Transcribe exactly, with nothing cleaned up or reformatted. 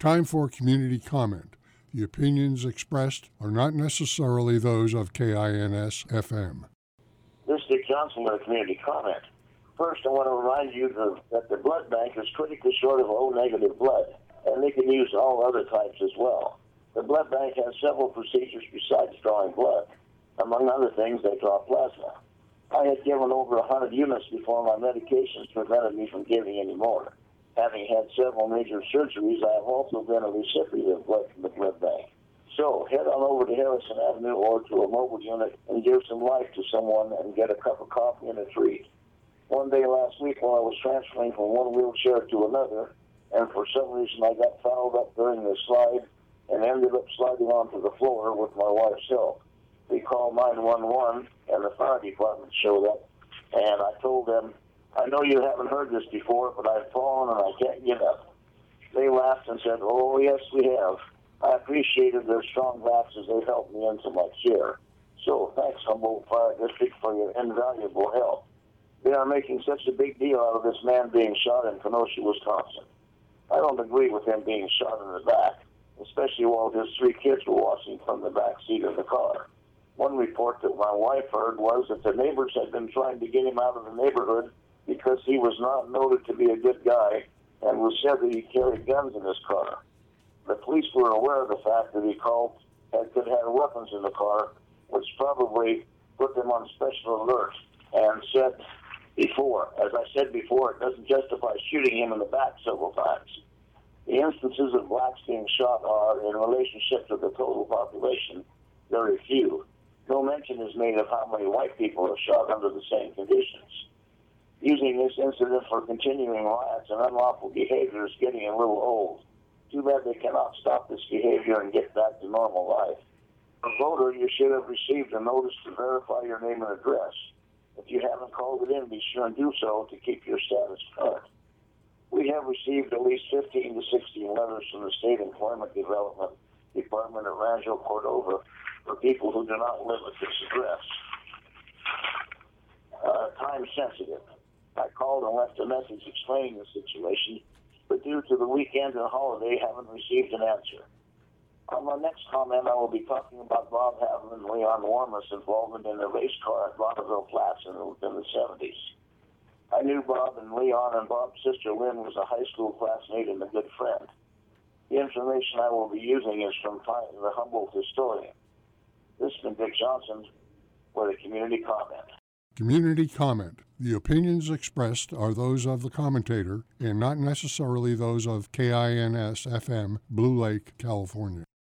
Time for community comment. The opinions expressed are not necessarily those of K I N S F M. This is Dick Johnson with a community comment. First, I want to remind you that, that the blood bank is critically short of O-negative blood, and they can use all other types as well. The blood bank has several procedures besides drawing blood. Among other things, they draw plasma. I had given over one hundred units before my medications prevented me from giving any more. Having had several major surgeries, I have also been a recipient of blood from the blood bank. So head on over to Harrison Avenue or to a mobile unit and give some life to someone and get a cup of coffee and a treat. One day last week while I was transferring from one wheelchair to another, and for some reason I got fouled up during the slide and ended up sliding onto the floor with my wife's help. We called nine one one and the fire department showed up, and I told them, I know you haven't heard this before, but I've fallen and I can't get up. They laughed and said, oh, yes, we have. I appreciated their strong backs as they helped me into my chair. So thanks, Humboldt Fire District, for your invaluable help. They are making such a big deal out of this man being shot in Kenosha, Wisconsin. I don't agree with him being shot in the back, especially while his three kids were watching from the back seat of the car. One report that my wife heard was that the neighbors had been trying to get him out of the neighborhood because he was not noted to be a good guy and was said that he carried guns in his car. The police were aware of the fact that he called and could have weapons in the car, which probably put them on special alert, and said before, as I said before, it doesn't justify shooting him in the back several times. The instances of blacks being shot are, in relationship to the total population, very few. No mention is made of how many white people are shot under the same conditions. Using this incident for continuing riots and unlawful behavior is getting a little old. Too bad they cannot stop this behavior and get back to normal life. As a voter, you should have received a notice to verify your name and address. If you haven't called it in, be sure and do so to keep your status current. We have received at least fifteen to sixteen letters from the State Employment Development Department at Rancho Cordova for people who do not live at this address. Uh, time sensitive. I called and left a message explaining the situation, but due to the weekend and holiday, haven't received an answer. On my next comment, I will be talking about Bob Havlin and Leon Warmus' involvement in the race car at Bonneville Flats in the, in the seventies. I knew Bob and Leon, and Bob's sister Lynn was a high school classmate and a good friend. The information I will be using is from the Humboldt historian. This has been Dick Johnson with a community comment. Community comment. The opinions expressed are those of the commentator and not necessarily those of K I N S F M, Blue Lake, California.